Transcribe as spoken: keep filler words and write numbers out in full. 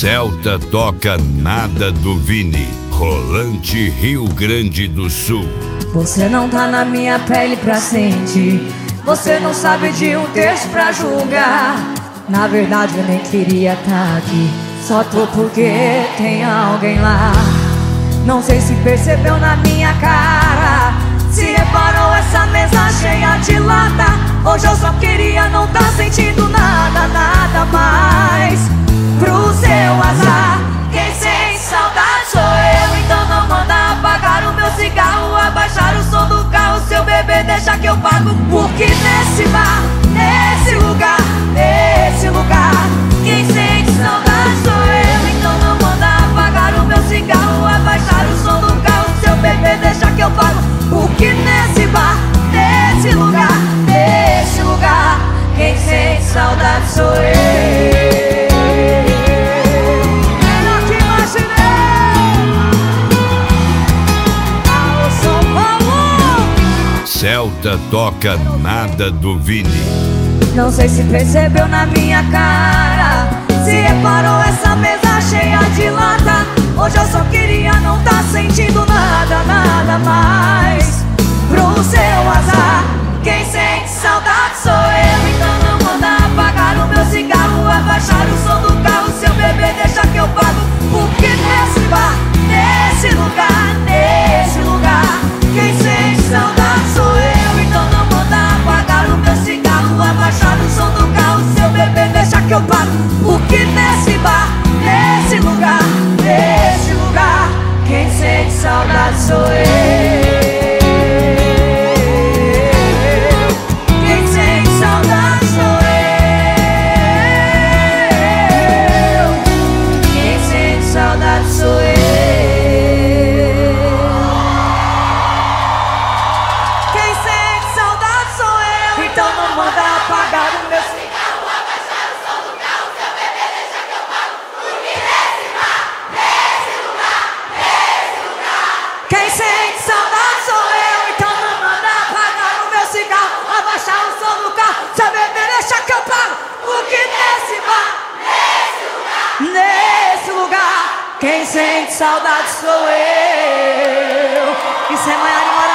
Celta toca Nada do Vini, Rolante, Rio Grande do Sul. Você não tá na minha pele pra sentir, você não sabe de um texto pra julgar. Na verdade eu nem queria tá aqui, só tô porque tem alguém lá. Não sei se percebeu na minha cara, se reparou essa mesa cheia de lata. Hoje eu só queria não tá sentindo nada, nada mais. Pro seu azar, quem sente saudade sou eu. Então não manda apagar o meu cigarro, abaixar o som do carro. Seu bebê deixa que eu pago, porque nesse bar, nesse lugar, nesse lugar, quem sente saudade sou eu. Então não manda apagar o meu cigarro, abaixar o som do carro. Seu bebê deixa que eu pago, porque nesse bar, nesse lugar, nesse lugar, quem sente saudade sou eu. Celta toca Nada do Vini. Não sei se percebeu na minha cara, se reparou essa mesa cheia de lata. Hoje eu só queria não tá sentindo nada, nada mais. Pro seu azar, quem sente saudade sou eu. Então não manda apagar o meu cigarro, abaixar o som do carro. Seu bebê deixa que eu pago, porque nesse bar, nesse lugar, nesse lugar, quem sente saudade sou eu. Então não manda apagar o meu cigarro, abaixar o som do carro. Seu bebê deixa que eu pago, porque nesse bar, nesse lugar, nesse lugar, quem sente saudade sou eu. Quem sente saudade sou eu. Quem sente saudade sou eu. Então não manda apagar o meu cigarro, abaixar o som do carro. Seu bebê deixa que eu pago, porque nesse bar, nesse lugar, nesse lugar, quem sente saudade sou eu. Então não manda apagar o meu cigarro, abaixar o som do carro. Seu bebê deixa que eu pago, porque nesse bar, nesse lugar, nesse lugar, quem sente saudade sou eu. Isso é Maiara e Maravilha.